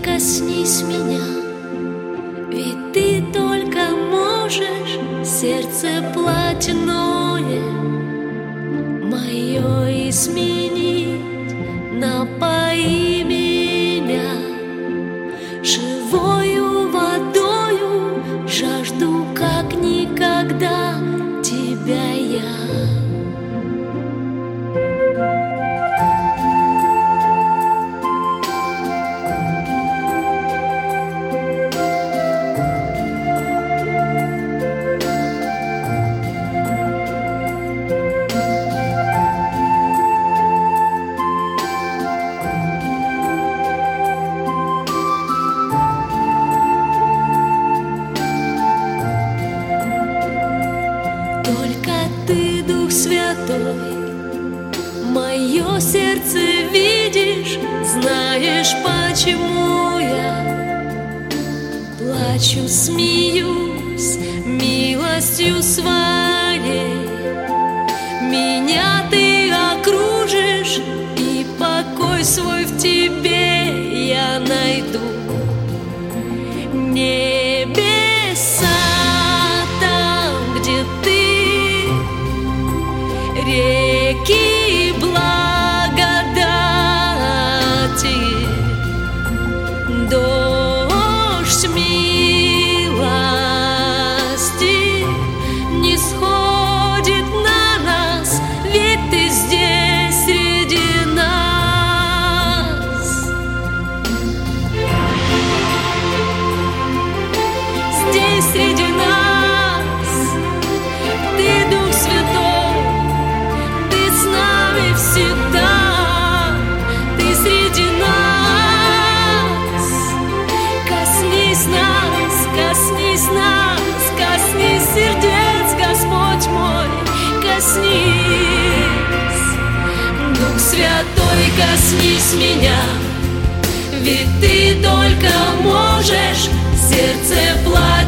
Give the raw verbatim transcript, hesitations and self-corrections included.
коснись меня, ведь ты только можешь сердце плотяное мое изменить. Напои меня живою водою, жажду как никогда тебя я. Только ты, Дух Святой, мое сердце видишь, знаешь, почему я плачу, смеюсь милостью своей. Меня ты окружишь, и покой свой в тебе я найду. Небеса там, где ты, реки благодати, дождь милости не сходит на нас, ведь ты здесь среди нас. Здесь среди нас ты, Дух Святой, всегда ты среди нас. Коснись нас, коснись нас, коснись сердец, Господь мой, коснись. Дух Святой, коснись меня, ведь ты только можешь сердце плачет